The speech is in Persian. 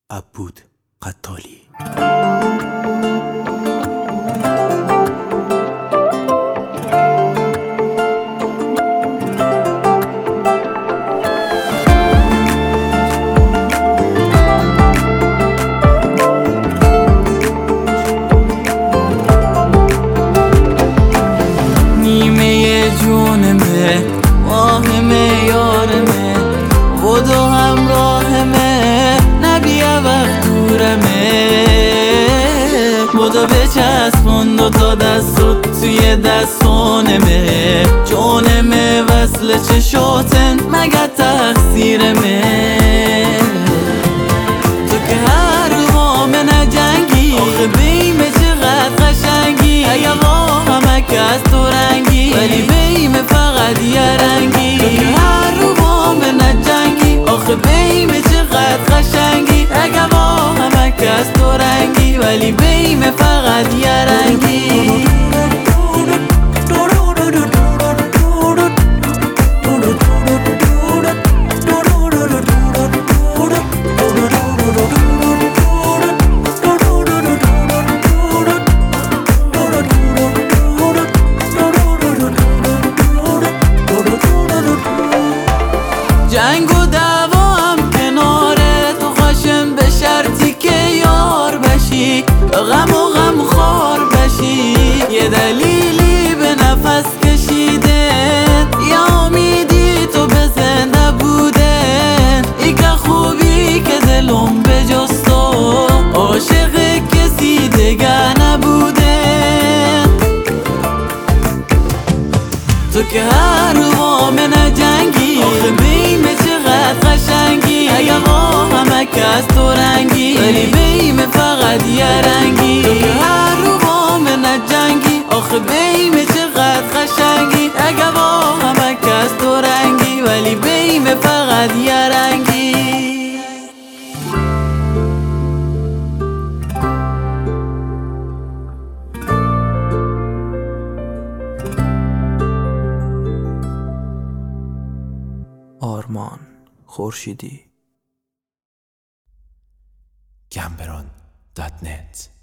عبود قتالی. نیمه جونمه، واهمه یارمه، بدو همراهمه، نبیه وقت دورمه. بدو بچسبون دوتا دستت توی دستانمه، جونمه وصل چشاتن مگه تقصیرمه. تو که هر وام نجنگی، آخه بیمه چقدر قشنگی. اگه همک از تو رنگی، ولی بیمه فقط یه رنگی. تو که هر وام نجنگی، آخه بیمه چقدر قشنگی. اگه همک از تو رنگی، ولی بیمه فقط یه رنگی. جنگ و دعوا هم کناره، تو خشم به شرطی که یار بشی، غم و غم خار بشی. یه دلیلی به نفس کشیدن، یا امیدی تو به زنده بودن. ای که خوبی که دلم به جز تو عاشق کسی دیگه نبودن. تو که هر وام نجنگی، آخه بیمه چقدر قشنگی. اگه همک از تو رنگی، ولی بیمه فقط یه رنگی. تو که هر وام نجنگی، آخه بیمه چقدر قشنگی. اگه همک از تو رنگی، ولی بیمه فقط یه رنگی. آرمان خورشیدی. Gamberon.net